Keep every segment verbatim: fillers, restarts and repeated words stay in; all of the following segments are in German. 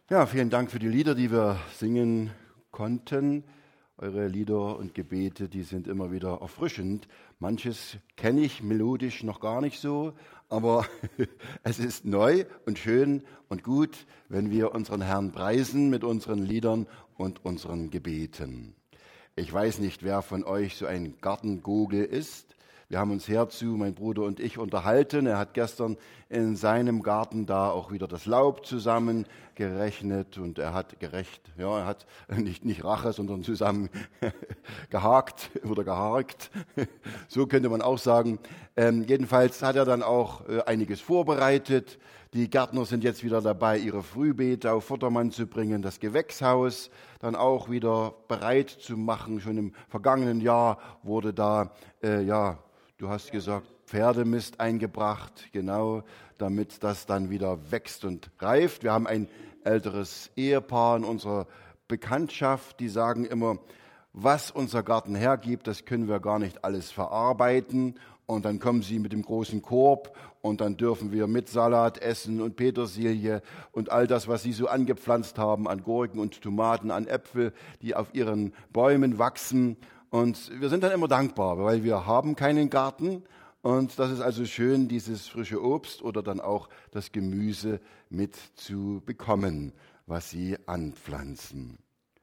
Ja, vielen Dank für die Lieder, die wir singen konnten. Eure Lieder und Gebete, die sind immer wieder erfrischend. Manches kenne ich melodisch noch gar nicht so, aber es ist neu und schön und gut, wenn wir unseren Herrn preisen mit unseren Liedern und unseren Gebeten. Ich weiß nicht, wer von euch so ein Gartengogel ist. Wir haben uns herzu, mein Bruder und ich, unterhalten. Er hat gestern in seinem Garten da auch wieder das Laub zusammengerechnet und er hat gerecht, ja, er hat nicht, nicht Rache, sondern zusammen gehakt oder geharkt. So könnte man auch sagen. Ähm, jedenfalls hat er dann auch äh, einiges vorbereitet. Die Gärtner sind jetzt wieder dabei, ihre Frühbeete auf Vordermann zu bringen, das Gewächshaus dann auch wieder bereit zu machen. Schon im vergangenen Jahr wurde da, äh, ja, du hast gesagt, Pferdemist eingebracht, genau, damit das dann wieder wächst und reift. Wir haben ein älteres Ehepaar in unserer Bekanntschaft, die sagen immer, was unser Garten hergibt, das können wir gar nicht alles verarbeiten. Und dann kommen sie mit dem großen Korb und dann dürfen wir mit Salat essen und Petersilie und all das, was sie so angepflanzt haben an Gurken und Tomaten, an Äpfel, die auf ihren Bäumen wachsen. Und wir sind dann immer dankbar, weil wir haben keinen Garten. Und das ist also schön, dieses frische Obst oder dann auch das Gemüse mit zu bekommen, was sie anpflanzen.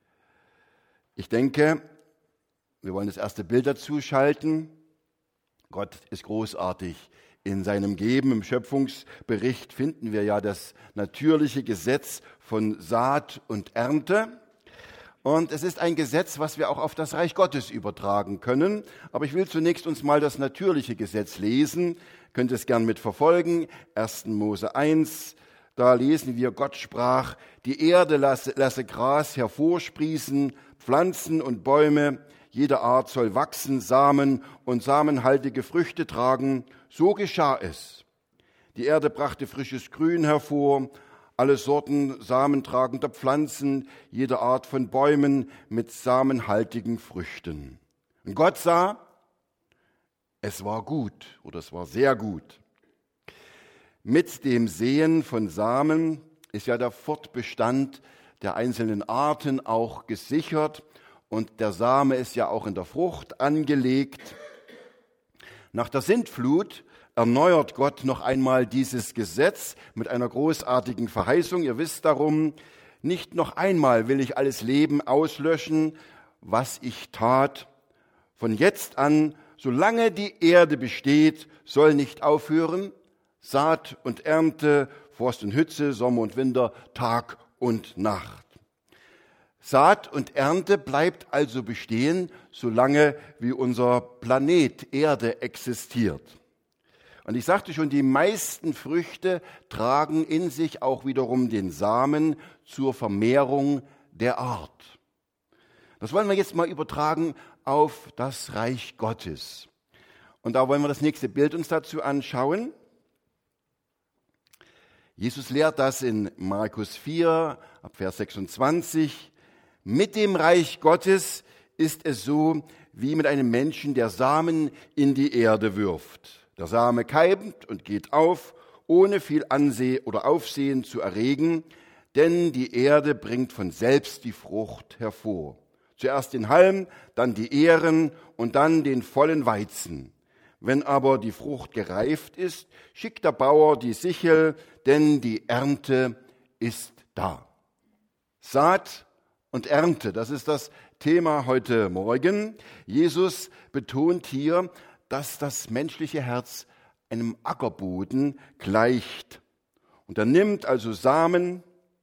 Ich denke, wir wollen das erste Bild dazu schalten. Gott ist großartig. In seinem Geben, im Schöpfungsbericht finden wir ja das natürliche Gesetz von Saat und Ernte. Und es ist ein Gesetz, was wir auch auf das Reich Gottes übertragen können. Aber ich will zunächst uns mal das natürliche Gesetz lesen. Könnt es gern mitverfolgen. erster Mose eins, da lesen wir, Gott sprach, die Erde lasse, lasse Gras hervorsprießen, Pflanzen und Bäume, jede Art soll wachsen, Samen und samenhaltige Früchte tragen. So geschah es. Die Erde brachte frisches Grün hervor, alle Sorten samentragender Pflanzen, jede Art von Bäumen mit samenhaltigen Früchten. Und Gott sah, es war gut oder es war sehr gut. Mit dem Säen von Samen ist ja der Fortbestand der einzelnen Arten auch gesichert und der Same ist ja auch in der Frucht angelegt. Nach der Sintflut erneuert Gott noch einmal dieses Gesetz mit einer großartigen Verheißung. Ihr wisst darum, nicht noch einmal will ich alles Leben auslöschen, was ich tat. Von jetzt an, solange die Erde besteht, soll nicht aufhören. Saat und Ernte, Frost und Hitze, Sommer und Winter, Tag und Nacht. Saat und Ernte bleibt also bestehen, solange wie unser Planet Erde existiert. Und ich sagte schon, die meisten Früchte tragen in sich auch wiederum den Samen zur Vermehrung der Art. Das wollen wir jetzt mal übertragen auf das Reich Gottes. Und da wollen wir das nächste Bild uns dazu anschauen. Jesus lehrt das in Markus vier, ab Vers sechsundzwanzig. Mit dem Reich Gottes ist es so, wie mit einem Menschen, der Samen in die Erde wirft. Der Same keimt und geht auf, ohne viel Ansehen oder Aufsehen zu erregen, denn die Erde bringt von selbst die Frucht hervor. Zuerst den Halm, dann die Ähren und dann den vollen Weizen. Wenn aber die Frucht gereift ist, schickt der Bauer die Sichel, denn die Ernte ist da. Saat und Ernte, das ist das Thema heute Morgen. Jesus betont hier, dass das menschliche Herz einem Ackerboden gleicht. Und er nimmt also Samen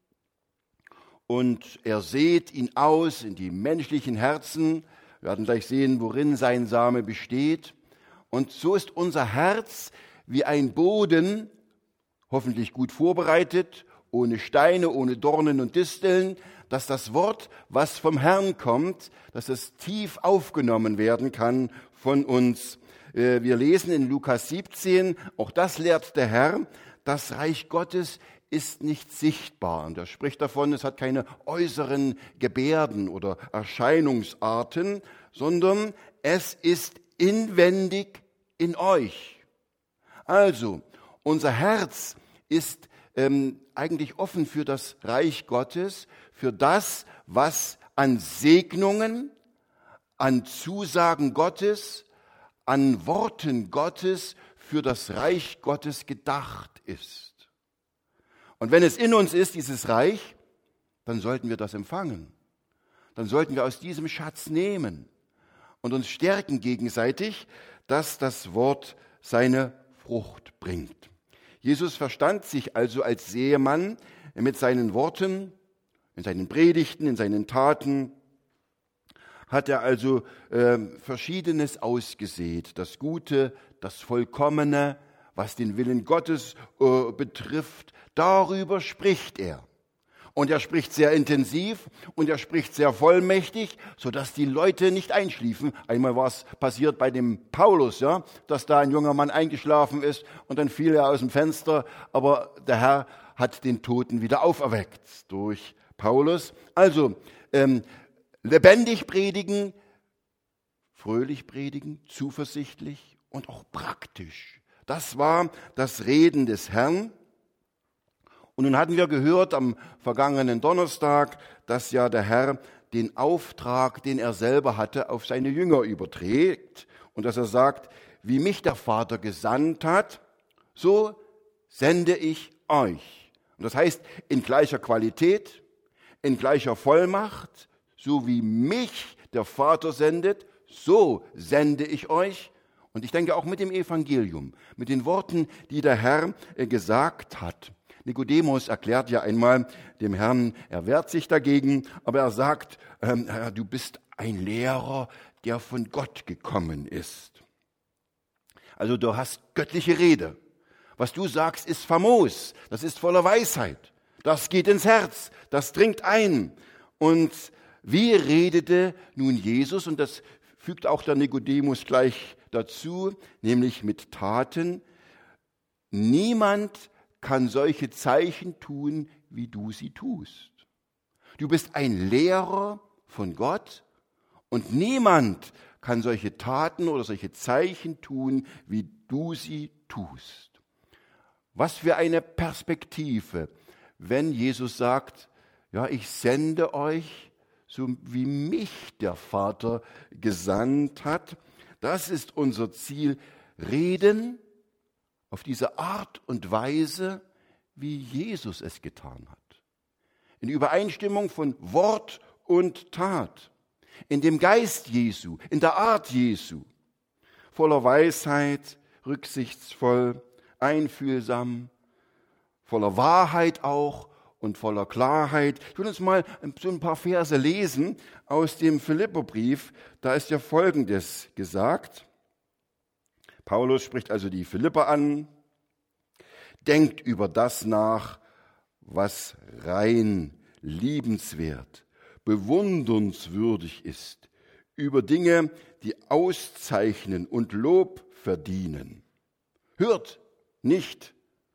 und er sät ihn aus in die menschlichen Herzen. Wir werden gleich sehen, worin sein Same besteht. Und so ist unser Herz wie ein Boden, hoffentlich gut vorbereitet, ohne Steine, ohne Dornen und Disteln, dass das Wort, was vom Herrn kommt, dass es tief aufgenommen werden kann von uns. Wir lesen in Lukas siebzehn, auch das lehrt der Herr, das Reich Gottes ist nicht sichtbar. Und er spricht davon, es hat keine äußeren Gebärden oder Erscheinungsarten, sondern es ist inwendig in euch. Also, unser Herz ist ähm, eigentlich offen für das Reich Gottes, für das, was an Segnungen, an Zusagen Gottes, an Worten Gottes für das Reich Gottes gedacht ist. Und wenn es in uns ist, dieses Reich, dann sollten wir das empfangen. Dann sollten wir aus diesem Schatz nehmen und uns stärken gegenseitig, dass das Wort seine Frucht bringt. Jesus verstand sich also als Säemann mit seinen Worten, in seinen Predigten, in seinen Taten, hat er also äh, Verschiedenes ausgesät. Das Gute, das Vollkommene, was den Willen Gottes äh, betrifft, darüber spricht er. Und er spricht sehr intensiv und er spricht sehr vollmächtig, sodass die Leute nicht einschliefen. Einmal war es passiert bei dem Paulus, ja, dass da ein junger Mann eingeschlafen ist und dann fiel er aus dem Fenster. Aber der Herr hat den Toten wieder auferweckt durch Paulus. Also ähm, lebendig predigen, fröhlich predigen, zuversichtlich und auch praktisch. Das war das Reden des Herrn. Und nun hatten wir gehört am vergangenen Donnerstag, dass ja der Herr den Auftrag, den er selber hatte, auf seine Jünger überträgt und dass er sagt, wie mich der Vater gesandt hat, so sende ich euch. Und das heißt, in gleicher Qualität, in gleicher Vollmacht, so wie mich der Vater sendet, so sende ich euch. Und ich denke auch mit dem Evangelium, mit den Worten, die der Herr gesagt hat. Nikodemus erklärt ja einmal dem Herrn, er wehrt sich dagegen, aber er sagt, ähm, du bist ein Lehrer, der von Gott gekommen ist. Also du hast göttliche Rede. Was du sagst, ist famos, das ist voller Weisheit. Das geht ins Herz, das dringt ein. Und wie redete nun Jesus, und das fügt auch der Nikodemus gleich dazu, nämlich mit Taten. Niemand kann solche Zeichen tun, wie du sie tust. Du bist ein Lehrer von Gott und niemand kann solche Taten oder solche Zeichen tun, wie du sie tust. Was für eine Perspektive, wenn Jesus sagt, ja, ich sende euch, so wie mich der Vater gesandt hat. Das ist unser Ziel, reden auf diese Art und Weise, wie Jesus es getan hat. In Übereinstimmung von Wort und Tat, in dem Geist Jesu, in der Art Jesu, voller Weisheit, rücksichtsvoll, einfühlsam, voller Wahrheit auch und voller Klarheit. Ich will uns mal so ein paar Verse lesen aus dem Philipperbrief. Da ist ja Folgendes gesagt. Paulus spricht also die Philipper an. Denkt über das nach, was rein, liebenswert, bewundernswürdig ist, über Dinge, die auszeichnen und Lob verdienen. Hört nicht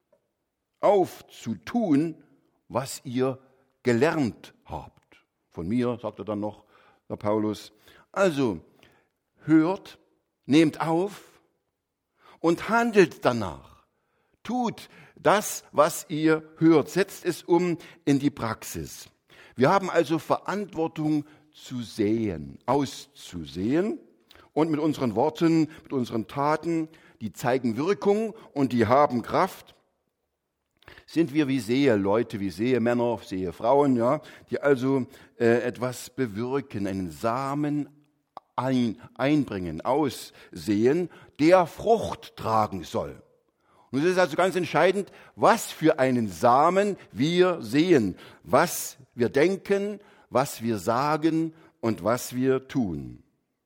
auf zu tun, was ihr gelernt habt. Von mir, sagt er dann noch, der Paulus. Also, hört, nehmt auf und handelt danach. Tut das, was ihr hört. Setzt es um in die Praxis. Wir haben also Verantwortung zu sehen, auszusehen und mit unseren Worten, mit unseren Taten, die zeigen Wirkung und die haben Kraft. Sind wir wie Seheleute, wie Sehemänner, Sehefrauen, ja, die also äh, etwas bewirken, einen Samen ein, einbringen, aussehen, der Frucht tragen soll. Und es ist also ganz entscheidend, was für einen Samen wir sehen, was wir denken, was wir sagen und was wir tun.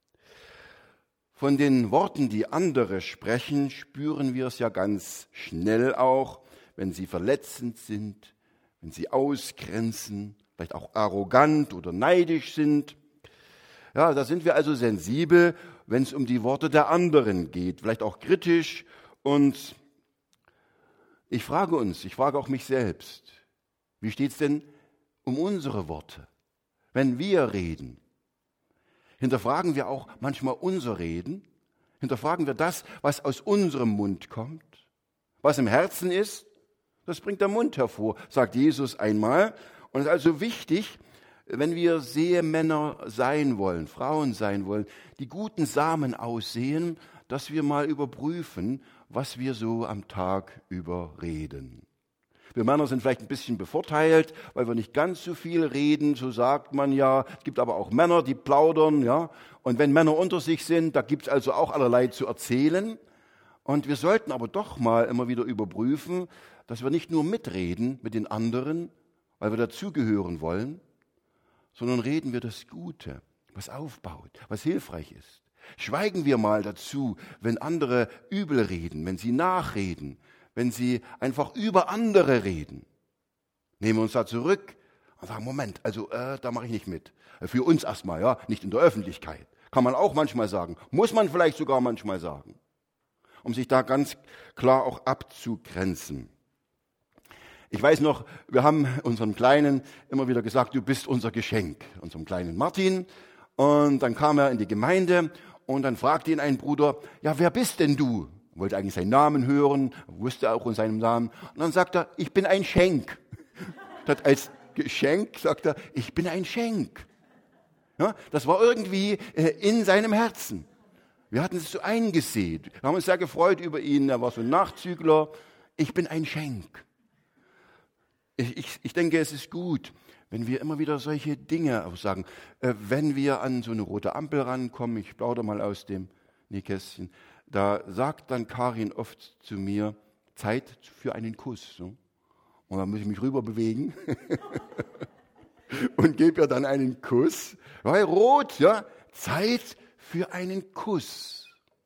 Von den Worten, die andere sprechen, spüren wir es ja ganz schnell auch, wenn sie verletzend sind, wenn sie ausgrenzen, vielleicht auch arrogant oder neidisch sind. Ja, da sind wir also sensibel, wenn es um die Worte der anderen geht, vielleicht auch kritisch. Und ich frage uns, ich frage auch mich selbst, wie steht es denn um unsere Worte, wenn wir reden? Hinterfragen wir auch manchmal unser Reden? Hinterfragen wir das, was aus unserem Mund kommt? Was im Herzen ist? Das bringt der Mund hervor, sagt Jesus einmal. Und es ist also wichtig, wenn wir Säemänner sein wollen, Frauen sein wollen, die guten Samen aussehen, dass wir mal überprüfen, was wir so am Tag über reden. Wir Männer sind vielleicht ein bisschen bevorteilt, weil wir nicht ganz so viel reden, so sagt man ja. Es gibt aber auch Männer, die plaudern, ja. Und wenn Männer unter sich sind, da gibt es also auch allerlei zu erzählen. Und wir sollten aber doch mal immer wieder überprüfen, dass wir nicht nur mitreden mit den anderen, weil wir dazugehören wollen, sondern reden wir das Gute, was aufbaut, was hilfreich ist. Schweigen wir mal dazu, wenn andere übel reden, wenn sie nachreden, wenn sie einfach über andere reden. Nehmen wir uns da zurück und sagen, Moment, also äh, da mache ich nicht mit. Für uns erstmal, ja, nicht in der Öffentlichkeit. Kann man auch manchmal sagen, muss man vielleicht sogar manchmal sagen, um sich da ganz klar auch abzugrenzen. Ich weiß noch, wir haben unserem Kleinen immer wieder gesagt, du bist unser Geschenk, unserem kleinen Martin. Und dann kam er in die Gemeinde und dann fragte ihn ein Bruder, ja, wer bist denn du? Er wollte eigentlich seinen Namen hören, wusste auch in seinem Namen. Und dann sagt er, ich bin ein Schenk. Das als Geschenk sagt er, ich bin ein Schenk. Ja, das war irgendwie in seinem Herzen. Wir hatten es so eingesehen. Wir haben uns sehr gefreut über ihn. Er war so ein Nachzügler. Ich bin ein Schenk. Ich, ich, ich denke, es ist gut, wenn wir immer wieder solche Dinge auch sagen. Äh, wenn wir an so eine rote Ampel rankommen, ich plaudere mal aus dem Nähkästchen, da sagt dann Karin oft zu mir, Zeit für einen Kuss. So. Und dann muss ich mich rüber bewegen und gebe ihr dann einen Kuss. Weil rot, ja, Zeit für einen Kuss.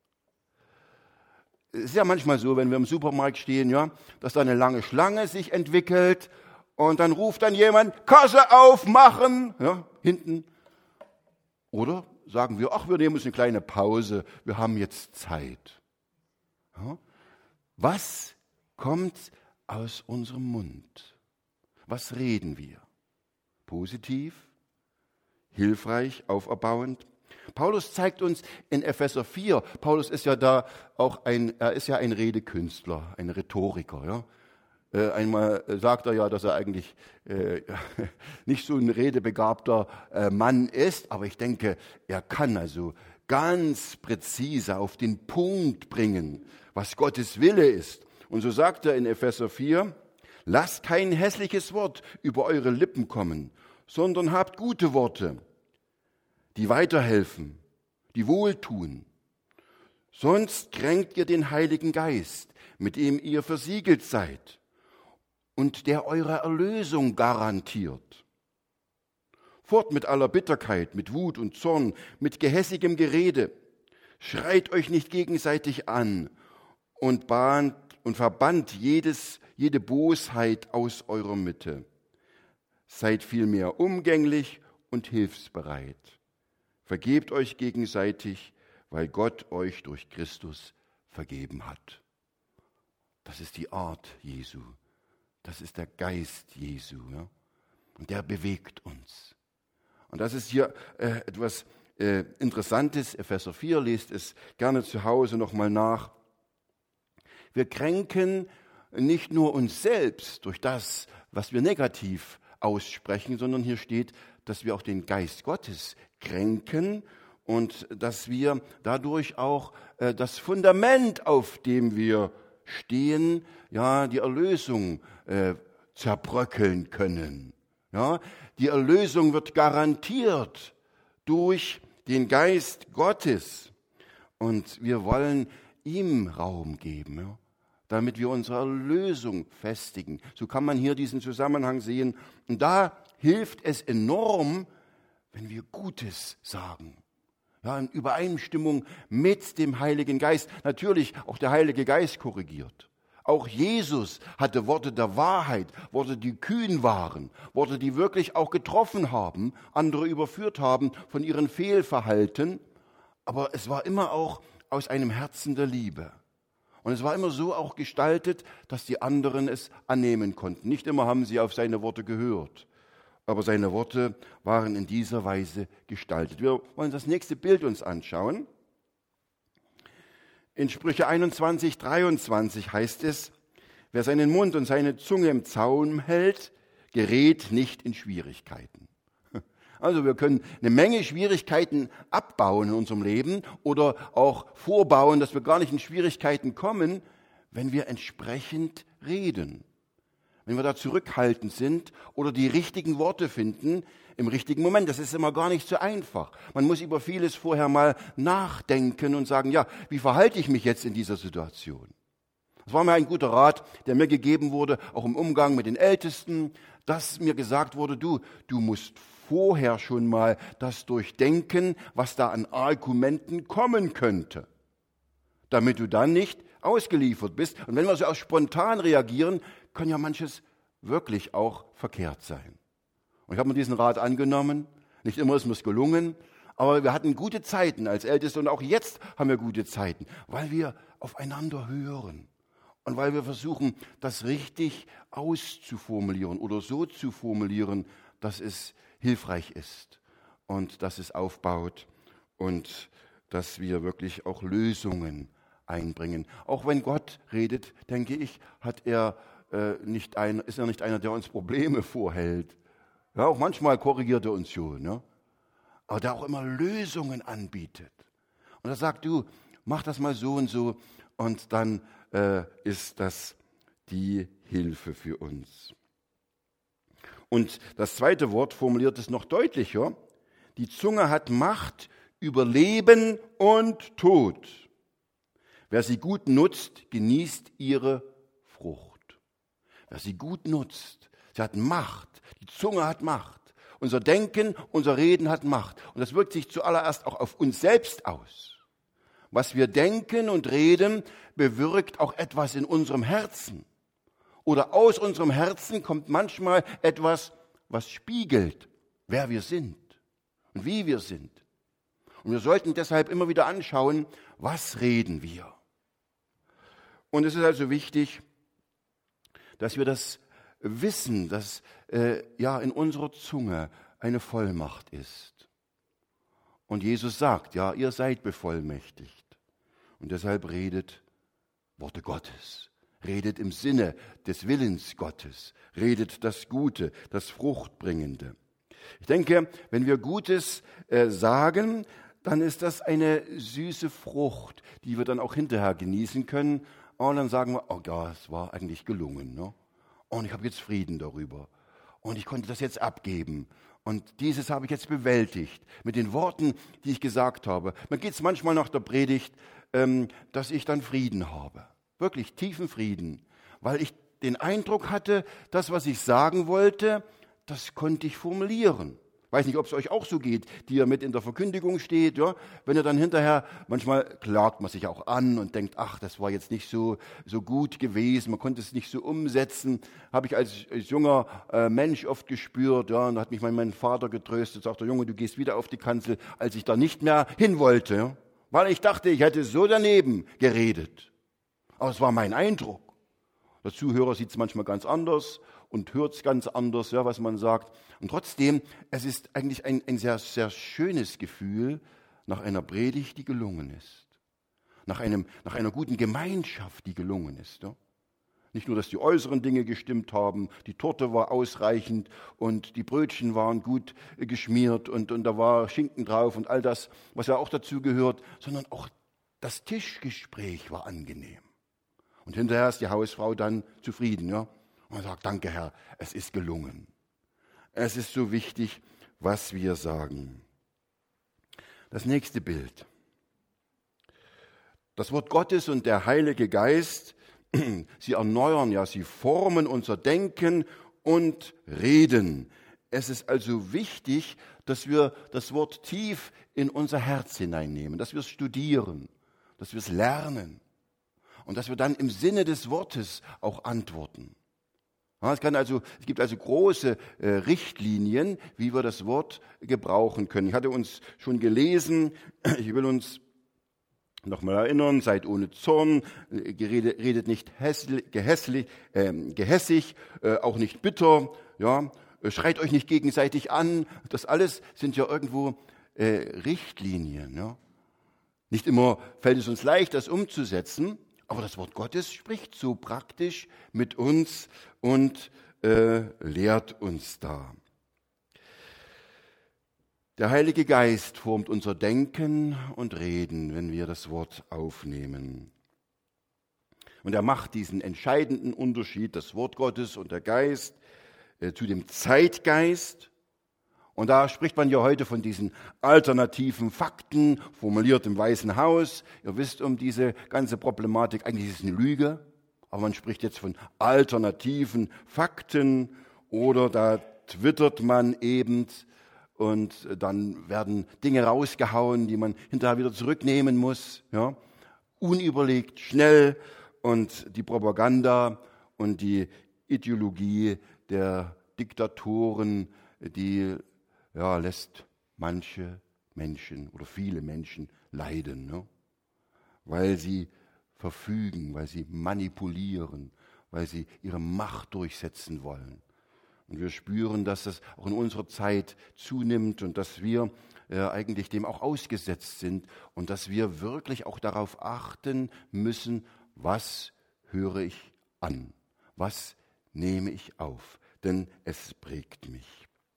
Es ist ja manchmal so, wenn wir im Supermarkt stehen, ja, dass da eine lange Schlange sich entwickelt und dann ruft dann jemand, Kasse aufmachen, ja, hinten. Oder sagen wir, ach, wir nehmen uns eine kleine Pause, wir haben jetzt Zeit. Ja? Was kommt aus unserem Mund? Was reden wir? Positiv, hilfreich, auferbauend? Paulus zeigt uns in Epheser vier, Paulus ist ja da auch ein, er ist ja ein Redekünstler, ein Rhetoriker. Ja? Äh, einmal sagt er ja, dass er eigentlich äh, nicht so ein redebegabter äh, Mann ist, aber ich denke, er kann also ganz präzise auf den Punkt bringen, was Gottes Wille ist. Und so sagt er in Epheser vier, lasst kein hässliches Wort über eure Lippen kommen, sondern habt gute Worte, die weiterhelfen, die wohltun. Sonst kränkt ihr den Heiligen Geist, mit dem ihr versiegelt seid und der eure Erlösung garantiert. Fort mit aller Bitterkeit, mit Wut und Zorn, mit gehässigem Gerede. Schreit euch nicht gegenseitig an und bahnt und verbannt jedes, jede Bosheit aus eurer Mitte. Seid vielmehr umgänglich und hilfsbereit. Vergebt euch gegenseitig, weil Gott euch durch Christus vergeben hat. Das ist die Art Jesu. Das ist der Geist Jesu. Ja? Und der bewegt uns. Und das ist hier äh, etwas äh, Interessantes. Epheser vier, lest es gerne zu Hause nochmal nach. Wir kränken nicht nur uns selbst durch das, was wir negativ aussprechen, sondern hier steht, dass wir auch den Geist Gottes kränken und dass wir dadurch auch äh, das Fundament, auf dem wir stehen, ja, die Erlösung äh, zerbröckeln können. Ja, die Erlösung wird garantiert durch den Geist Gottes und wir wollen ihm Raum geben, ja, damit wir unsere Erlösung festigen. So kann man hier diesen Zusammenhang sehen. Und da hilft es enorm, wenn wir Gutes sagen. Ja, in Übereinstimmung mit dem Heiligen Geist. Natürlich, auch der Heilige Geist korrigiert. Auch Jesus hatte Worte der Wahrheit, Worte, die kühn waren, Worte, die wirklich auch getroffen haben, andere überführt haben von ihren Fehlverhalten. Aber es war immer auch aus einem Herzen der Liebe. Und es war immer so auch gestaltet, dass die anderen es annehmen konnten. Nicht immer haben sie auf seine Worte gehört, aber seine Worte waren in dieser Weise gestaltet. Wir wollen das nächste Bild uns anschauen. In Sprüche einundzwanzig, dreiundzwanzig heißt es, Wer seinen Mund und seine Zunge im Zaum hält, gerät nicht in Schwierigkeiten. Also wir können eine Menge Schwierigkeiten abbauen in unserem Leben oder auch vorbauen, dass wir gar nicht in Schwierigkeiten kommen, wenn wir entsprechend reden. Wenn wir da zurückhaltend sind oder die richtigen Worte finden im richtigen Moment. Das ist immer gar nicht so einfach. Man muss über vieles vorher mal nachdenken und sagen, ja, wie verhalte ich mich jetzt in dieser Situation? Das war mir ein guter Rat, der mir gegeben wurde, auch im Umgang mit den Ältesten, dass mir gesagt wurde, du, du musst vorher schon mal das durchdenken, was da an Argumenten kommen könnte, damit du dann nicht ausgeliefert bist. Und wenn wir so auch spontan reagieren, kann ja manches wirklich auch verkehrt sein. Und ich habe mir diesen Rat angenommen. Nicht immer ist mir es gelungen, aber wir hatten gute Zeiten als Älteste und auch jetzt haben wir gute Zeiten, weil wir aufeinander hören und weil wir versuchen, das richtig auszuformulieren oder so zu formulieren, dass es hilfreich ist und dass es aufbaut und dass wir wirklich auch Lösungen einbringen. Auch wenn Gott redet, denke ich, hat er, äh, nicht ein, ist er nicht einer, der uns Probleme vorhält. Ja, auch manchmal korrigiert er uns schon, ja? Aber der auch immer Lösungen anbietet. Und er sagt, du, mach das mal so und so und dann äh, ist das die Hilfe für uns. Und das zweite Wort formuliert es noch deutlicher. Die Zunge hat Macht über Leben und Tod. Wer sie gut nutzt, genießt ihre Frucht. Wer sie gut nutzt, sie hat Macht. Die Zunge hat Macht. Unser Denken, unser Reden hat Macht. Und das wirkt sich zuallererst auch auf uns selbst aus. Was wir denken und reden, bewirkt auch etwas in unserem Herzen. Oder aus unserem Herzen kommt manchmal etwas, was spiegelt, wer wir sind und wie wir sind. Und wir sollten deshalb immer wieder anschauen, was reden wir. Und es ist also wichtig, dass wir das wissen, dass äh, ja in unserer Zunge eine Vollmacht ist. Und Jesus sagt, ja, ihr seid bevollmächtigt. Und deshalb redet Worte Gottes. Redet im Sinne des Willens Gottes. Redet das Gute, das Fruchtbringende. Ich denke, wenn wir Gutes äh, sagen, dann ist das eine süße Frucht, die wir dann auch hinterher genießen können. Und dann sagen wir, oh ja, es war eigentlich gelungen. Ne? Und ich habe jetzt Frieden darüber. Und ich konnte das jetzt abgeben. Und dieses habe ich jetzt bewältigt mit den Worten, die ich gesagt habe. Mir geht es manchmal nach der Predigt, ähm, dass ich dann Frieden habe. Wirklich tiefen Frieden. Weil ich den Eindruck hatte, das, was ich sagen wollte, das konnte ich formulieren. Ich weiß nicht, ob es euch auch so geht, die ihr mit in der Verkündigung steht. Ja? Wenn ihr dann hinterher, manchmal klagt man sich auch an und denkt, ach, das war jetzt nicht so, so gut gewesen, man konnte es nicht so umsetzen. Habe ich als, als junger äh, Mensch oft gespürt. Ja? Und da hat mich mein, mein Vater getröstet, sagt der Junge, du gehst wieder auf die Kanzel, als ich da nicht mehr hin wollte. Ja? Weil ich dachte, ich hätte so daneben geredet. Aber es war mein Eindruck. Der Zuhörer sieht es manchmal ganz anders und hört es ganz anders, ja, was man sagt. Und trotzdem, es ist eigentlich ein, ein sehr, sehr schönes Gefühl nach einer Predigt, die gelungen ist. Nach, einem, nach einer guten Gemeinschaft, die gelungen ist. Ja. Nicht nur, dass die äußeren Dinge gestimmt haben, die Torte war ausreichend und die Brötchen waren gut geschmiert und, und da war Schinken drauf und all das, was ja auch dazu gehört, sondern auch das Tischgespräch war angenehm. Und hinterher ist die Hausfrau dann zufrieden, ja, und sagt, danke Herr, es ist gelungen. Es ist so wichtig, was wir sagen. Das nächste Bild. Das Wort Gottes und der Heilige Geist, sie erneuern, ja, sie formen unser Denken und Reden. Es ist also wichtig, dass wir das Wort tief in unser Herz hineinnehmen, dass wir es studieren, dass wir es lernen und dass wir dann im Sinne des Wortes auch antworten. Ja, es, kann also, es gibt also große äh, Richtlinien, wie wir das Wort gebrauchen können. Ich hatte uns schon gelesen, ich will uns nochmal erinnern, seid ohne Zorn, redet, redet nicht hässlich, gehässlich, äh, gehässig, äh, auch nicht bitter, ja, schreit euch nicht gegenseitig an. Das alles sind ja irgendwo äh, Richtlinien. Ja. Nicht immer fällt es uns leicht, das umzusetzen, Aber das Wort Gottes spricht so praktisch mit uns und äh, lehrt uns da. Der Heilige Geist formt unser Denken und Reden, wenn wir das Wort aufnehmen. Und er macht diesen entscheidenden Unterschied, das Wort Gottes und der Geist, äh, zu dem Zeitgeist. Und da spricht man ja heute von diesen alternativen Fakten, formuliert im Weißen Haus. Ihr wisst um diese ganze Problematik, eigentlich ist es eine Lüge, aber man spricht jetzt von alternativen Fakten oder da twittert man eben und dann werden Dinge rausgehauen, die man hinterher wieder zurücknehmen muss. Ja? Unüberlegt, schnell und die Propaganda und die Ideologie der Diktatoren, die ja, lässt manche Menschen oder viele Menschen leiden, ne? Weil sie verfügen, weil sie manipulieren, weil sie ihre Macht durchsetzen wollen. Und wir spüren, dass das auch in unserer Zeit zunimmt und dass wir äh, eigentlich dem auch ausgesetzt sind und dass wir wirklich auch darauf achten müssen, was höre ich an, was nehme ich auf, denn es prägt mich.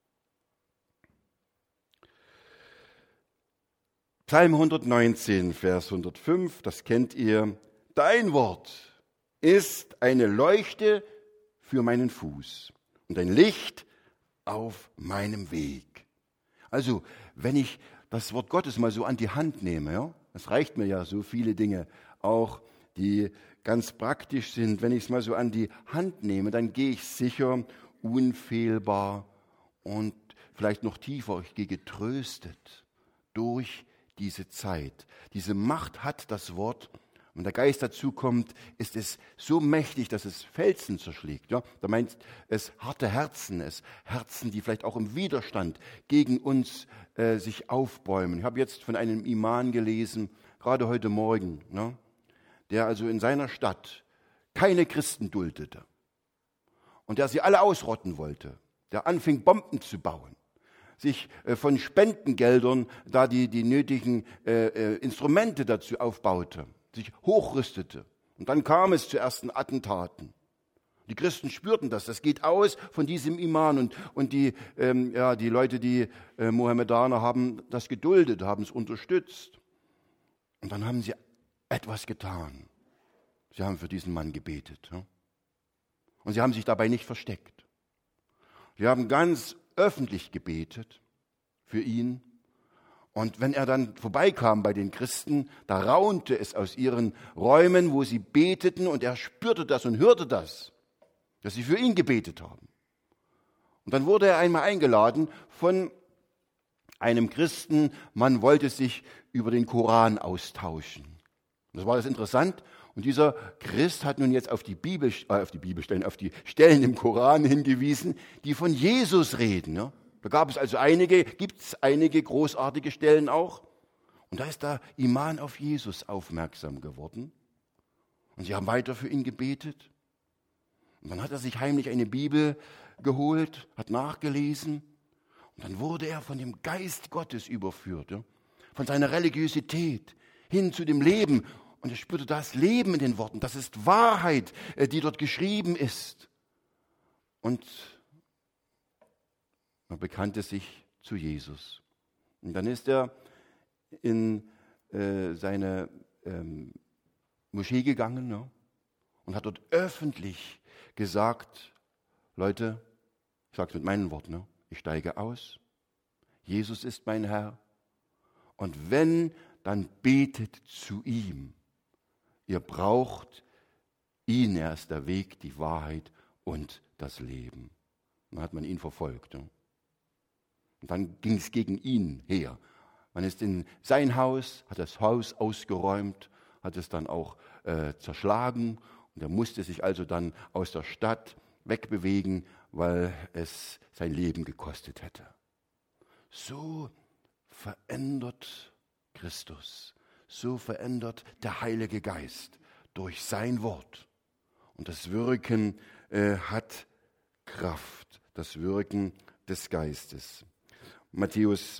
Psalm hundertneunzehn, Vers hundertfünf, das kennt ihr. Dein Wort ist eine Leuchte für meinen Fuß und ein Licht auf meinem Weg. Also, wenn ich das Wort Gottes mal so an die Hand nehme, ja, das reicht mir ja so viele Dinge, auch die ganz praktisch sind. Wenn ich es mal so an die Hand nehme, dann gehe ich sicher, unfehlbar und vielleicht noch tiefer, ich gehe getröstet durch diese Zeit. Diese Macht hat das Wort. Wenn der Geist dazu kommt, ist es so mächtig, dass es Felsen zerschlägt. Ja? Da meint es harte Herzen, es Herzen, die vielleicht auch im Widerstand gegen uns äh, sich aufbäumen. Ich habe jetzt von einem Imam gelesen, gerade heute Morgen, ne? Der also in seiner Stadt keine Christen duldete und der sie alle ausrotten wollte, der anfing, Bomben zu bauen, sich äh, von Spendengeldern da die, die nötigen äh, äh, Instrumente dazu aufbaute, sich hochrüstete. Und dann kam es zu ersten Attentaten. Die Christen spürten das, das geht aus von diesem Imam. Und, und die, ähm, ja, die Leute, die äh, Mohammedaner, haben das geduldet, haben es unterstützt. Und dann haben sie etwas getan. Sie haben für diesen Mann gebetet. Ja? Und sie haben sich dabei nicht versteckt. Sie haben ganz öffentlich gebetet für ihn. Und wenn er dann vorbeikam bei den Christen, da raunte es aus ihren Räumen, wo sie beteten, und er spürte das und hörte das, dass sie für ihn gebetet haben. Und dann wurde er einmal eingeladen von einem Christen, man wollte sich über den Koran austauschen. Das war das interessant. Und dieser Christ hat nun jetzt auf die Bibel, äh, auf die Bibelstellen, auf die Stellen im Koran hingewiesen, die von Jesus reden. Ja? Da gab es also einige, gibt es einige großartige Stellen auch. Und da ist der Imam auf Jesus aufmerksam geworden. Und sie haben weiter für ihn gebetet. Und dann hat er sich heimlich eine Bibel geholt, hat nachgelesen. Und dann wurde er von dem Geist Gottes überführt, ja? Von seiner Religiosität hin zu dem Leben. Und er spürte das Leben in den Worten. Das ist Wahrheit, die dort geschrieben ist. Und er bekannte sich zu Jesus. Und dann ist er in äh, seine ähm, Moschee gegangen, ne? Und hat dort öffentlich gesagt, Leute, ich sage es mit meinen Worten, ne? Ich steige aus. Jesus ist mein Herr. Und wenn, dann betet zu ihm. Ihr braucht ihn, er ist der Weg, die Wahrheit und das Leben. Dann hat man ihn verfolgt. Ja? Und dann ging es gegen ihn her. Man ist in sein Haus, hat das Haus ausgeräumt, hat es dann auch äh, zerschlagen. Und er musste sich also dann aus der Stadt wegbewegen, weil es sein Leben gekostet hätte. So verändert Christus. So verändert der Heilige Geist durch sein Wort. Und das Wirken äh, hat Kraft, das Wirken des Geistes. Matthäus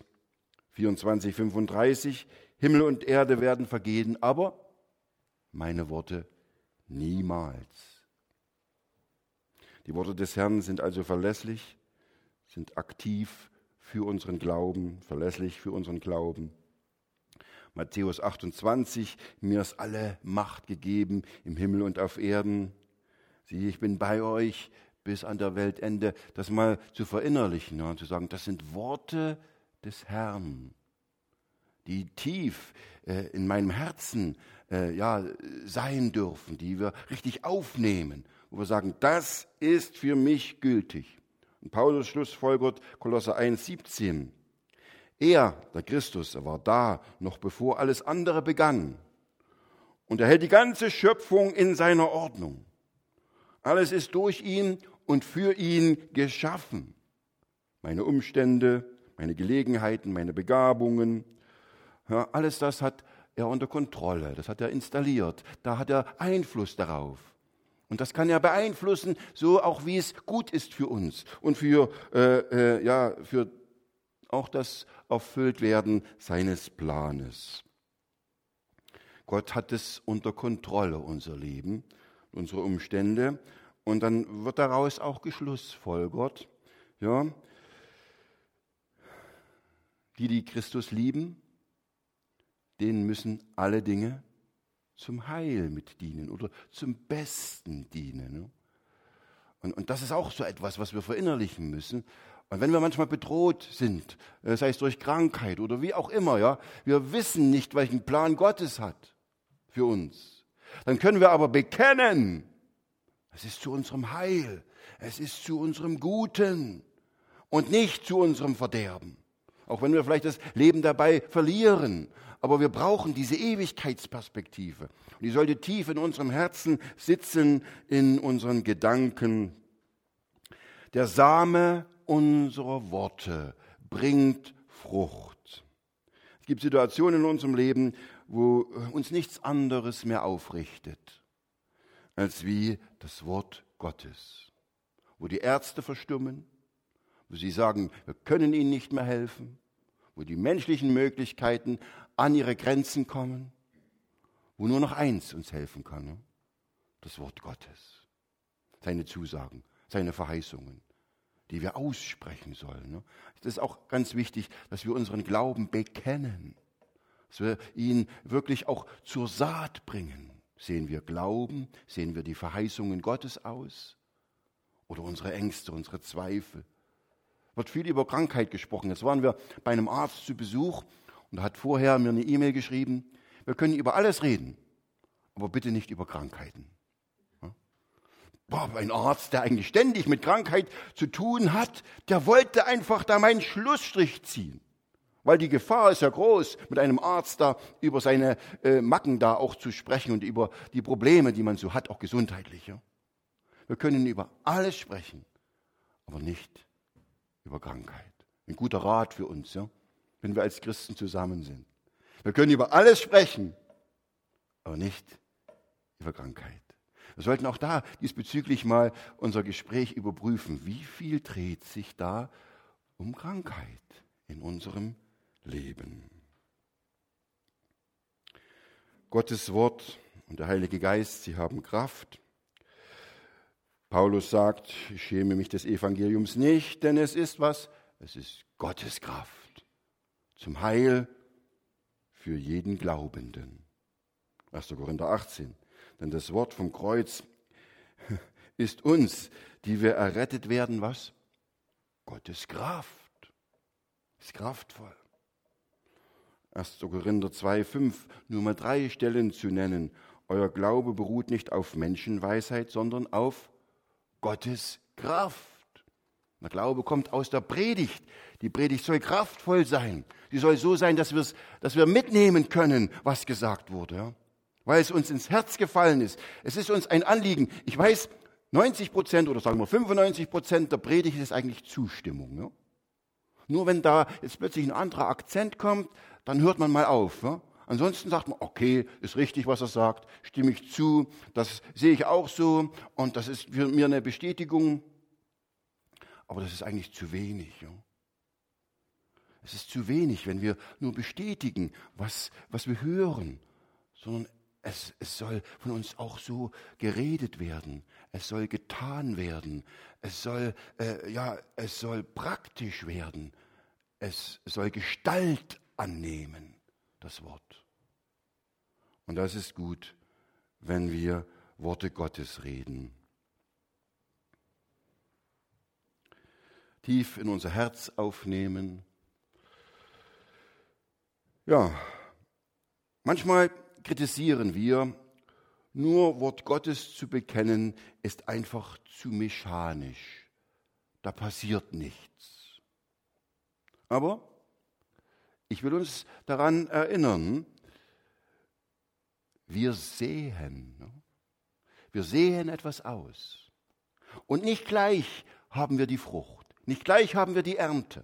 vierundzwanzig, fünfunddreißig, Himmel und Erde werden vergehen, aber meine Worte Niemals. Die Worte des Herrn sind also verlässlich, sind aktiv für unseren Glauben, verlässlich für unseren Glauben. Matthäus achtundzwanzig, mir ist alle Macht gegeben im Himmel und auf Erden. Siehe, ich bin bei euch bis an der Weltende. Das mal zu verinnerlichen, ja, und zu sagen, das sind Worte des Herrn, die tief äh, in meinem Herzen äh, ja, sein dürfen, die wir richtig aufnehmen, wo wir sagen, das ist für mich gültig. Und Paulus schlussfolgert Kolosser eins siebzehn. Er, der Christus, er war da, noch bevor alles andere begann. Und er hält die ganze Schöpfung in seiner Ordnung. Alles ist durch ihn und für ihn geschaffen. Meine Umstände, meine Gelegenheiten, meine Begabungen, ja, alles das hat er unter Kontrolle, das hat er installiert, da hat er Einfluss darauf. Und das kann er beeinflussen, so auch wie es gut ist für uns und für, äh, äh, ja, für auch das Erfülltwerden seines Planes. Gott hat es unter Kontrolle, unser Leben, unsere Umstände. Und dann wird daraus auch geschlussfolgert, ja, die, die Christus lieben, denen müssen alle Dinge zum Heil mitdienen oder zum Besten dienen. Und, und das ist auch so etwas, was wir verinnerlichen müssen. Und wenn wir manchmal bedroht sind, sei es durch Krankheit oder wie auch immer, ja, wir wissen nicht, welchen Plan Gottes hat für uns, dann können wir aber bekennen, es ist zu unserem Heil, es ist zu unserem Guten und nicht zu unserem Verderben. Auch wenn wir vielleicht das Leben dabei verlieren, aber wir brauchen diese Ewigkeitsperspektive. Und die sollte tief in unserem Herzen sitzen, in unseren Gedanken. Der Same unserer Worte bringt Frucht. Es gibt Situationen in unserem Leben, wo uns nichts anderes mehr aufrichtet, als wie das Wort Gottes. Wo die Ärzte verstummen, wo sie sagen, wir können ihnen nicht mehr helfen, wo die menschlichen Möglichkeiten an ihre Grenzen kommen, wo nur noch eins uns helfen kann, das Wort Gottes, seine Zusagen, seine Verheißungen, die wir aussprechen sollen. Es ist auch ganz wichtig, dass wir unseren Glauben bekennen, dass wir ihn wirklich auch zur Saat bringen. Sehen wir Glauben, sehen wir die Verheißungen Gottes aus oder unsere Ängste, unsere Zweifel? Wird viel über Krankheit gesprochen. Jetzt waren wir bei einem Arzt zu Besuch und er hat vorher mir eine E-Mail geschrieben, wir können über alles reden, aber bitte nicht über Krankheiten. Ja? Boah, ein Arzt, der eigentlich ständig mit Krankheit zu tun hat, der wollte einfach da meinen Schlussstrich ziehen. Weil die Gefahr ist ja groß, mit einem Arzt da über seine äh, Macken da auch zu sprechen und über die Probleme, die man so hat, auch gesundheitlich. Ja? Wir können über alles sprechen, aber nicht über Krankheit. Ein guter Rat für uns, ja? Wenn wir als Christen zusammen sind. Wir können über alles sprechen, aber nicht über Krankheit. Wir sollten auch da diesbezüglich mal unser Gespräch überprüfen. Wie viel dreht sich da um Krankheit in unserem Leben? Gottes Wort und der Heilige Geist, sie haben Kraft. Paulus sagt, ich schäme mich des Evangeliums nicht, denn es ist was? Es ist Gottes Kraft zum Heil für jeden Glaubenden. erster Korinther achtzehn. Denn das Wort vom Kreuz ist uns, die wir errettet werden, was? Gottes Kraft. Ist kraftvoll. erster Korinther zwei, fünf, nur mal drei Stellen zu nennen. Euer Glaube beruht nicht auf Menschenweisheit, sondern auf Gottes Kraft. Der Glaube kommt aus der Predigt. Die Predigt soll kraftvoll sein. Die soll so sein, dass, wir's, dass wir mitnehmen können, was gesagt wurde. Ja? Weil es uns ins Herz gefallen ist. Es ist uns ein Anliegen. Ich weiß, neunzig Prozent oder sagen wir fünfundneunzig Prozent der Predigt ist eigentlich Zustimmung. Ja? Nur wenn da jetzt plötzlich ein anderer Akzent kommt, dann hört man mal auf. Ja? Ansonsten sagt man, okay, ist richtig, was er sagt, stimme ich zu, das sehe ich auch so und das ist für mich eine Bestätigung. Aber das ist eigentlich zu wenig. Ja? Es ist zu wenig, wenn wir nur bestätigen, was, was wir hören, sondern es, es soll von uns auch so geredet werden. Es soll getan werden. Es soll, äh, ja, es soll praktisch werden. Es soll Gestalt annehmen, das Wort. Und das ist gut, wenn wir Worte Gottes reden. Tief in unser Herz aufnehmen. Ja, manchmal kritisieren wir, nur Wort Gottes zu bekennen, ist einfach zu mechanisch. Da passiert nichts. Aber ich will uns daran erinnern, wir sehen, wir sehen etwas aus. Und nicht gleich haben wir die Frucht, nicht gleich haben wir die Ernte.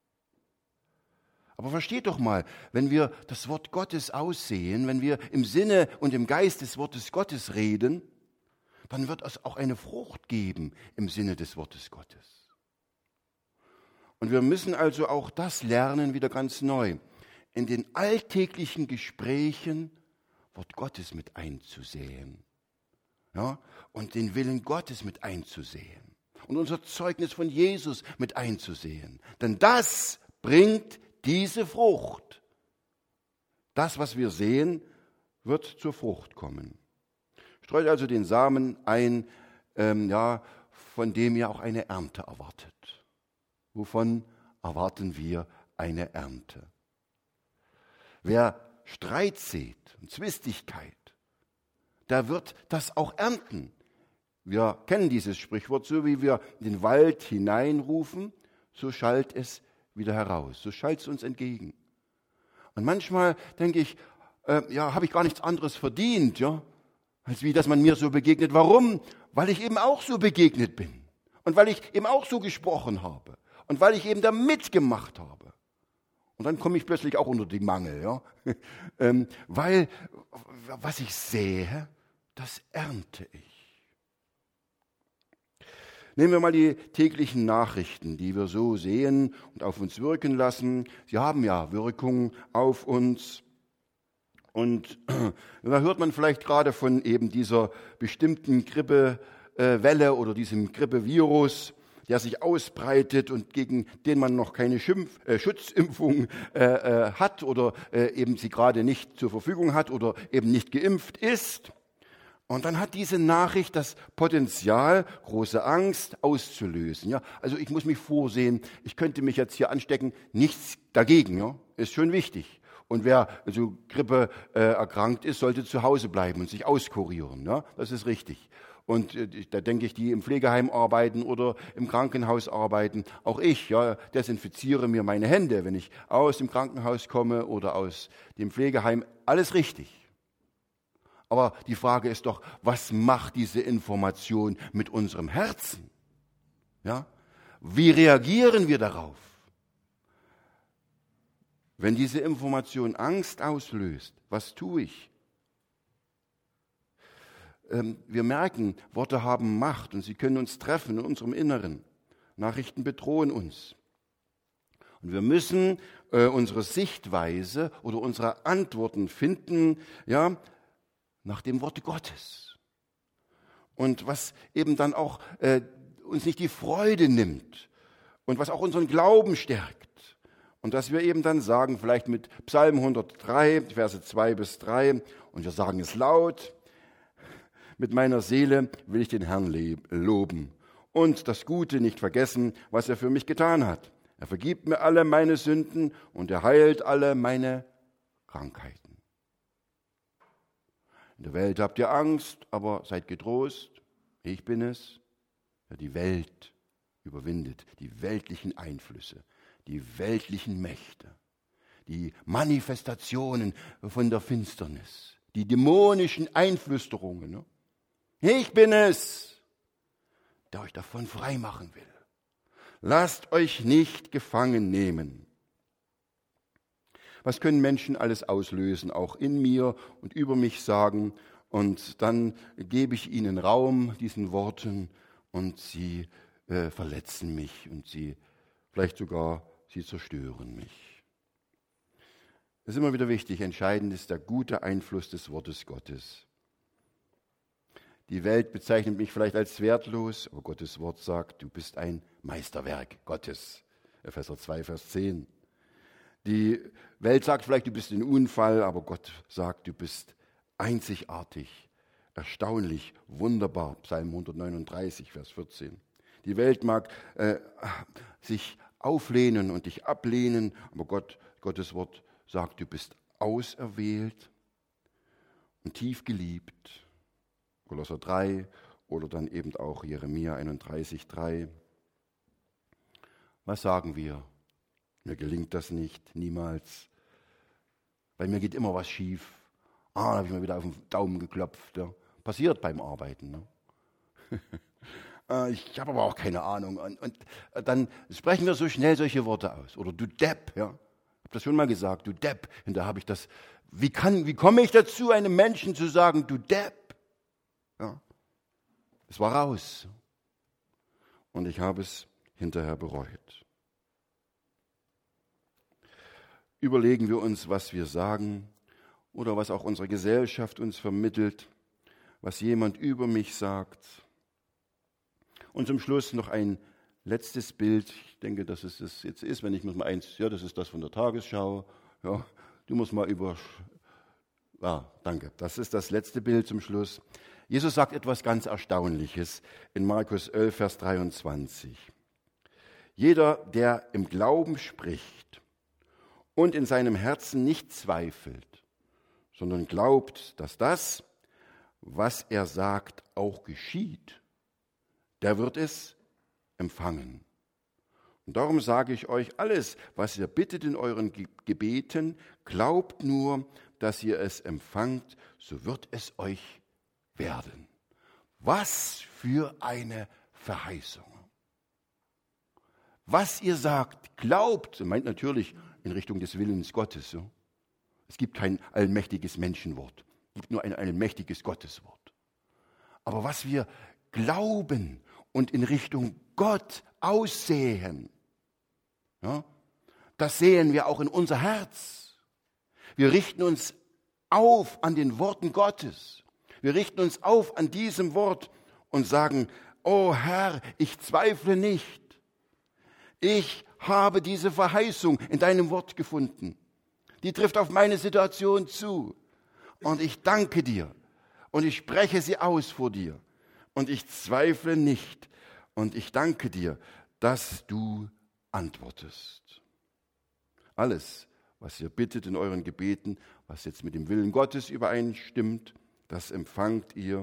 Aber versteht doch mal, wenn wir das Wort Gottes aussehen, wenn wir im Sinne und im Geist des Wortes Gottes reden, dann wird es auch eine Frucht geben im Sinne des Wortes Gottes. Und wir müssen also auch das lernen, wieder ganz neu, in den alltäglichen Gesprächen Wort Gottes mit einzusehen, ja, und den Willen Gottes mit einzusehen und unser Zeugnis von Jesus mit einzusehen. Denn das bringt diese Frucht. Das, was wir sehen, wird zur Frucht kommen. Streut also den Samen ein, ähm, ja, von dem ihr auch eine Ernte erwartet. Wovon erwarten wir eine Ernte? Wer Streit sät und Zwistigkeit, der wird das auch ernten. Wir kennen dieses Sprichwort, so wie wir in den Wald hineinrufen, so schallt es wieder heraus, so schallt es uns entgegen. Und manchmal denke ich, äh, ja, habe ich gar nichts anderes verdient, ja, als wie, dass man mir so begegnet. Warum? Weil ich eben auch so begegnet bin und weil ich eben auch so gesprochen habe und weil ich eben da mitgemacht habe. Und dann komme ich plötzlich auch unter die Mangel, ja, ähm, weil was ich sehe, das ernte ich. Nehmen wir mal die täglichen Nachrichten, die wir so sehen und auf uns wirken lassen. Sie haben ja Wirkung auf uns. Und da hört man vielleicht gerade von eben dieser bestimmten Grippewelle oder diesem Grippevirus, der sich ausbreitet und gegen den man noch keine Schimpf, äh, Schutzimpfung äh, äh, hat oder äh, eben sie gerade nicht zur Verfügung hat oder eben nicht geimpft ist. Und dann hat diese Nachricht das Potenzial, große Angst auszulösen. Ja? Also ich muss mich vorsehen, ich könnte mich jetzt hier anstecken, nichts dagegen, ja? Ist schon wichtig. Und wer also Grippe äh, erkrankt ist, sollte zu Hause bleiben und sich auskurieren. Ja? Das ist richtig. Und äh, da denke ich, die im Pflegeheim arbeiten oder im Krankenhaus arbeiten, auch ich ja, desinfiziere mir meine Hände, wenn ich aus dem Krankenhaus komme oder aus dem Pflegeheim. Alles richtig. Aber die Frage ist doch, was macht diese Information mit unserem Herzen? Ja? Wie reagieren wir darauf? Wenn diese Information Angst auslöst, was tue ich? Ähm, wir merken, Worte haben Macht und sie können uns treffen in unserem Inneren. Nachrichten bedrohen uns. Und wir müssen äh, unsere Sichtweise oder unsere Antworten finden, ja, nach dem Wort Gottes. Und was eben dann auch äh, uns nicht die Freude nimmt und was auch unseren Glauben stärkt. Und dass wir eben dann sagen, vielleicht mit Psalm hundertdrei, Verse zwei bis drei, und wir sagen es laut, mit meiner Seele will ich den Herrn loben und das Gute nicht vergessen, was er für mich getan hat. Er vergibt mir alle meine Sünden und er heilt alle meine Krankheiten. In der Welt habt ihr Angst, aber seid getrost, ich bin es, der die Welt überwindet, die weltlichen Einflüsse, die weltlichen Mächte, die Manifestationen von der Finsternis, die dämonischen Einflüsterungen. Ne? Ich bin es, der euch davon freimachen will. Lasst euch nicht gefangen nehmen. Was können Menschen alles auslösen, auch in mir und über mich sagen? Und dann gebe ich ihnen Raum, diesen Worten, und sie äh, verletzen mich und sie vielleicht sogar, sie zerstören mich. Das ist immer wieder wichtig. Entscheidend ist der gute Einfluss des Wortes Gottes. Die Welt bezeichnet mich vielleicht als wertlos, aber Gottes Wort sagt, du bist ein Meisterwerk Gottes. Epheser zwei, Vers zehn. Die Welt sagt vielleicht, du bist ein Unfall, aber Gott sagt, du bist einzigartig, erstaunlich, wunderbar. Psalm hundertneununddreißig, Vers vierzehn. Die Welt mag äh, sich auflehnen und dich ablehnen, aber Gott, Gottes Wort sagt, du bist auserwählt und tief geliebt. Kolosser drei oder dann eben auch Jeremia einunddreißig, drei. Was sagen wir? Mir gelingt das nicht, niemals. Bei mir geht immer was schief. Ah, da habe ich mir wieder auf den Daumen geklopft. Ja. Passiert beim Arbeiten. Ne? Ich habe aber auch keine Ahnung. Und, und dann sprechen wir so schnell solche Worte aus. Oder du Depp. Ja. Ich habe das schon mal gesagt, du Depp. Und da habe ich das. Wie, kann, wie komme ich dazu, einem Menschen zu sagen, du Depp? Ja. Es war raus. Und ich habe es hinterher bereut. Überlegen wir uns, was wir sagen oder was auch unsere Gesellschaft uns vermittelt, was jemand über mich sagt. Und zum Schluss noch ein letztes Bild. Ich denke, dass es das jetzt ist, wenn ich muss mal eins, ja, das ist das von der Tagesschau. Ja, du musst mal über, ja, danke. Das ist das letzte Bild zum Schluss. Jesus sagt etwas ganz Erstaunliches in Markus elf, Vers dreiundzwanzig. Jeder, der im Glauben spricht und in seinem Herzen nicht zweifelt, sondern glaubt, dass das, was er sagt, auch geschieht, der wird es empfangen. Und darum sage ich euch, alles, was ihr bittet in euren Gebeten, glaubt nur, dass ihr es empfangt, so wird es euch werden. Was für eine Verheißung. Was ihr sagt, glaubt, meint natürlich in Richtung des Willens Gottes. So. Es gibt kein allmächtiges Menschenwort, es gibt nur ein allmächtiges Gotteswort. Aber was wir glauben und in Richtung Gott aussehen, ja, das sehen wir auch in unser Herz. Wir richten uns auf an den Worten Gottes. Wir richten uns auf an diesem Wort und sagen, oh Herr, ich zweifle nicht. Ich habe diese Verheißung in deinem Wort gefunden. Die trifft auf meine Situation zu. Und ich danke dir. Und ich spreche sie aus vor dir. Und ich zweifle nicht. Und ich danke dir, dass du antwortest. Alles, was ihr bittet in euren Gebeten, was jetzt mit dem Willen Gottes übereinstimmt, das empfangt ihr.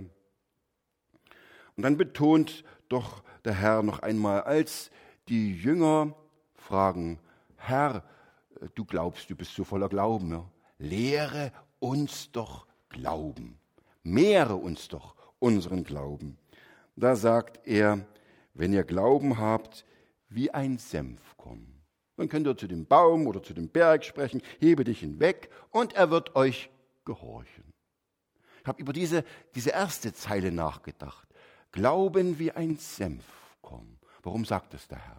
Und dann betont doch der Herr noch einmal, als die Jünger fragen, Herr, du glaubst, du bist so voller Glauben, ja? Lehre uns doch Glauben, mehre uns doch unseren Glauben. Da sagt er, wenn ihr Glauben habt, wie ein Senfkorn, dann könnt ihr zu dem Baum oder zu dem Berg sprechen, hebe dich hinweg und er wird euch gehorchen. Ich habe über diese, diese erste Zeile nachgedacht. Glauben wie ein Senfkorn. Warum sagt es der Herr?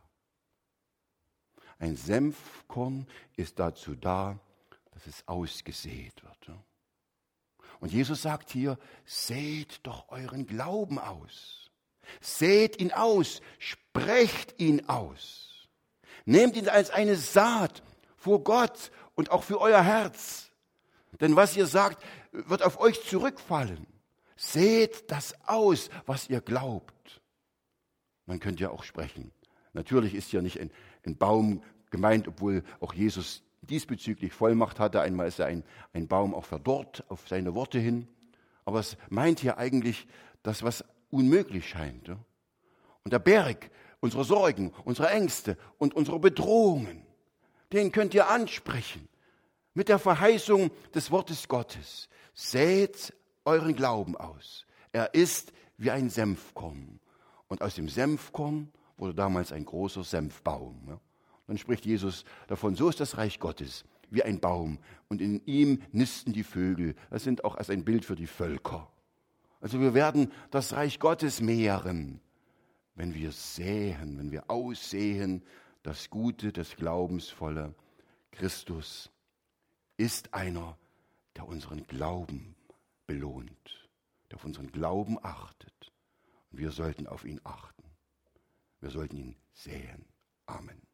Ein Senfkorn ist dazu da, dass es ausgesät wird. Und Jesus sagt hier, sät doch euren Glauben aus. Sät ihn aus, sprecht ihn aus. Nehmt ihn als eine Saat vor Gott und auch für euer Herz. Denn was ihr sagt, wird auf euch zurückfallen. Seht das aus, was ihr glaubt. Man könnte ja auch sprechen. Natürlich ist ja nicht ein, ein Baum gemeint, obwohl auch Jesus diesbezüglich Vollmacht hatte. Einmal ist er ein, ein Baum auch verdorrt auf seine Worte hin. Aber es meint hier eigentlich das, was unmöglich scheint. Ja? Und der Berg, unsere Sorgen, unsere Ängste und unsere Bedrohungen, den könnt ihr ansprechen. Mit der Verheißung des Wortes Gottes. Sät euren Glauben aus. Er ist wie ein Senfkorn. Und aus dem Senfkorn wurde damals ein großer Senfbaum. Ja? Dann spricht Jesus davon, so ist das Reich Gottes, wie ein Baum. Und in ihm nisten die Vögel. Das sind auch als ein Bild für die Völker. Also wir werden das Reich Gottes mehren, wenn wir säen, wenn wir aussehen, das Gute, das Glaubensvolle, Christus ist einer, der unseren Glauben belohnt, der auf unseren Glauben achtet. Und wir sollten auf ihn achten. Wir sollten ihn sehen. Amen.